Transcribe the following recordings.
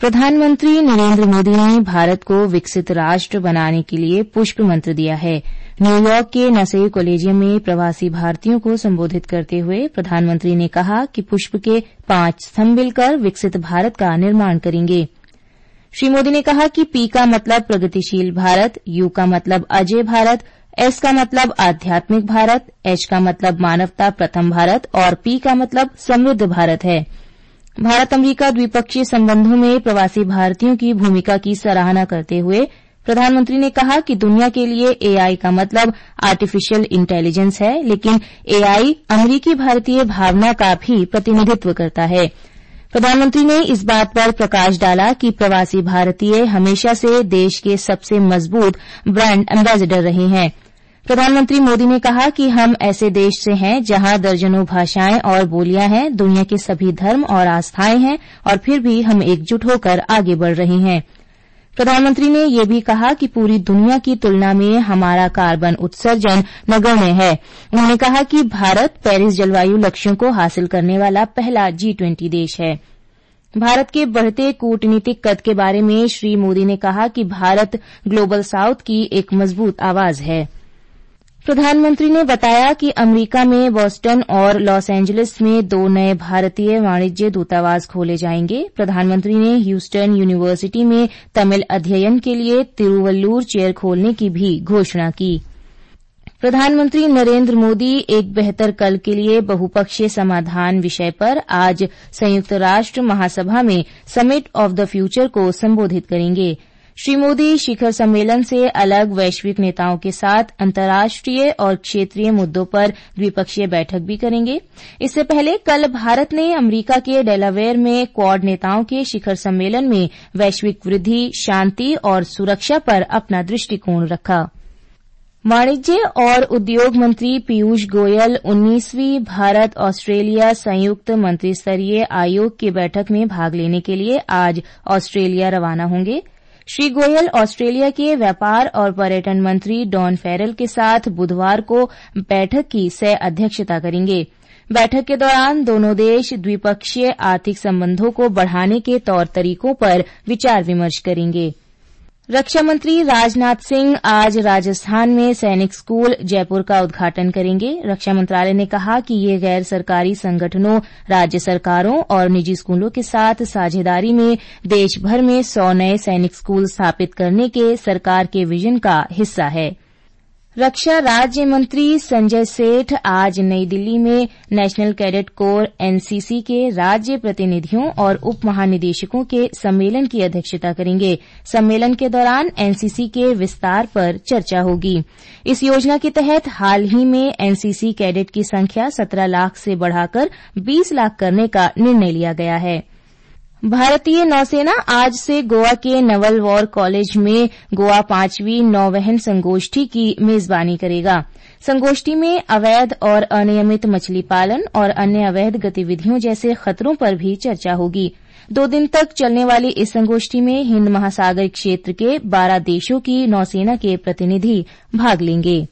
प्रधानमंत्री नरेंद्र मोदी ने भारत को विकसित राष्ट्र बनाने के लिए पुष्प मंत्र दिया है। न्यूयॉर्क के नसई कॉलेजियम में प्रवासी भारतीयों को संबोधित करते हुए प्रधानमंत्री ने कहा कि पुष्प के 5 स्तंभ मिलकर विकसित भारत का निर्माण करेंगे। श्री मोदी ने कहा कि पी का मतलब प्रगतिशील भारत, यू का मतलब अजेय भारत, एस का मतलब आध्यात्मिक भारत, एच का मतलब मानवता प्रथम भारत और पी का मतलब समृद्ध भारत है। भारत अमेरिका द्विपक्षीय संबंधों में प्रवासी भारतीयों की भूमिका की सराहना करते हुए प्रधानमंत्री ने कहा कि दुनिया के लिए एआई का मतलब आर्टिफिशियल इंटेलिजेंस है, लेकिन एआई अमेरिकी भारतीय भावना का भी प्रतिनिधित्व करता है। प्रधानमंत्री ने इस बात पर प्रकाश डाला कि प्रवासी भारतीय हमेशा से देश के सबसे मजबूत ब्रांड एम्बेसडर रहे हैं। प्रधानमंत्री मोदी ने कहा कि हम ऐसे देश से हैं जहां दर्जनों भाषाएं और बोलियां हैं, दुनिया के सभी धर्म और आस्थाएं हैं और फिर भी हम एकजुट होकर आगे बढ़ रहे हैं। प्रधानमंत्री ने यह भी कहा कि पूरी दुनिया की तुलना में हमारा कार्बन उत्सर्जन नगण्य है। उन्होंने कहा कि भारत पेरिस जलवायु लक्ष्यों को हासिल करने वाला पहला G20 देश है। भारत के बढ़ते कूटनीतिक कद के बारे में श्री मोदी ने कहा कि भारत ग्लोबल साउथ की एक मजबूत आवाज है। प्रधानमंत्री ने बताया कि अमेरिका में बोस्टन और लॉस एंजलिस में 2 नए भारतीय वाणिज्य दूतावास खोले जाएंगे। प्रधानमंत्री ने ह्यूस्टन यूनिवर्सिटी में तमिल अध्ययन के लिए तिरुवल्लुर चेयर खोलने की भी घोषणा की। प्रधानमंत्री नरेंद्र मोदी एक बेहतर कल के लिए बहुपक्षीय समाधान विषय पर आज संयुक्त राष्ट्र महासभा में समिट ऑफ द फ्यूचर को संबोधित करेंगे। श्री मोदी शिखर सम्मेलन से अलग वैश्विक नेताओं के साथ अंतर्राष्ट्रीय और क्षेत्रीय मुद्दों पर द्विपक्षीय बैठक भी करेंगे। इससे पहले कल भारत ने अमेरिका के डेलावेयर में क्वाड नेताओं के शिखर सम्मेलन में वैश्विक वृद्धि, शांति और सुरक्षा पर अपना दृष्टिकोण रखा। वाणिज्य और उद्योग मंत्री पीयूष गोयल 19वीं भारत ऑस्ट्रेलिया संयुक्त मंत्रिस्तरीय आयोग की बैठक में भाग लेने के लिए आज ऑस्ट्रेलिया रवाना होंगे। श्री गोयल ऑस्ट्रेलिया के व्यापार और पर्यटन मंत्री डॉन फेरल के साथ बुधवार को बैठक की सह अध्यक्षता करेंगे। बैठक के दौरान दोनों देश द्विपक्षीय आर्थिक संबंधों को बढ़ाने के तौर तरीकों पर विचार विमर्श करेंगे। रक्षा मंत्री राजनाथ सिंह आज राजस्थान में सैनिक स्कूल जयपुर का उद्घाटन करेंगे। रक्षा मंत्रालय ने कहा कि ये गैर सरकारी संगठनों, राज्य सरकारों और निजी स्कूलों के साथ साझेदारी में देश भर में 100 नए सैनिक स्कूल स्थापित करने के सरकार के विजन का हिस्सा है। रक्षा राज्य मंत्री संजय सेठ आज नई दिल्ली में नेशनल कैडेट कोर एनसीसी के राज्य प्रतिनिधियों और उप महानिदेशकों के सम्मेलन की अध्यक्षता करेंगे। सम्मेलन के दौरान एनसीसी के विस्तार पर चर्चा होगी। इस योजना के तहत हाल ही में एनसीसी कैडेट की संख्या 17 लाख से बढ़ाकर 20 लाख करने का निर्णय लिया गया है। भारतीय नौसेना आज से गोवा के नवल वॉर कॉलेज में गोवा 5वीं नौवहन संगोष्ठी की मेजबानी करेगा। संगोष्ठी में अवैध और अनियमित मछली पालन और अन्य अवैध गतिविधियों जैसे खतरों पर भी चर्चा होगी। 2 दिन तक चलने वाली इस संगोष्ठी में हिंद महासागर क्षेत्र के 12 देशों की नौसेना के प्रतिनिधि भाग लेंगे।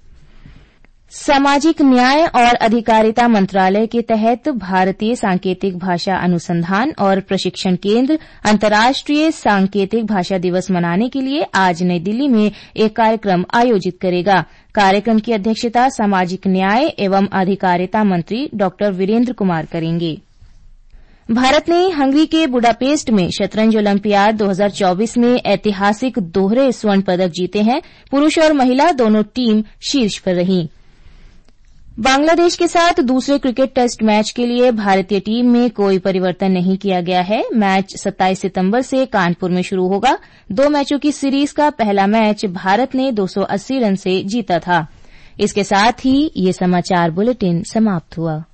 सामाजिक न्याय और अधिकारिता मंत्रालय के तहत भारतीय सांकेतिक भाषा अनुसंधान और प्रशिक्षण केंद्र अंतर्राष्ट्रीय सांकेतिक भाषा दिवस मनाने के लिए आज नई दिल्ली में एक कार्यक्रम आयोजित करेगा। कार्यक्रम की अध्यक्षता सामाजिक न्याय एवं अधिकारिता मंत्री डॉ वीरेंद्र कुमार करेंगे। भारत ने हंगरी के बुडापेस्ट में शतरंज ओलंपियाड 2024 में ऐतिहासिक दोहरे स्वर्ण पदक जीते हैं। पुरुष और महिला दोनों टीम शीर्ष पर रहीं। बांग्लादेश के साथ दूसरे क्रिकेट टेस्ट मैच के लिए भारतीय टीम में कोई परिवर्तन नहीं किया गया है। मैच 27 सितंबर से कानपुर में शुरू होगा। 2 मैचों की सीरीज का पहला मैच भारत ने 280 रन से जीता था। इसके साथ ही ये समाचार बुलेटिन समाप्त हुआ।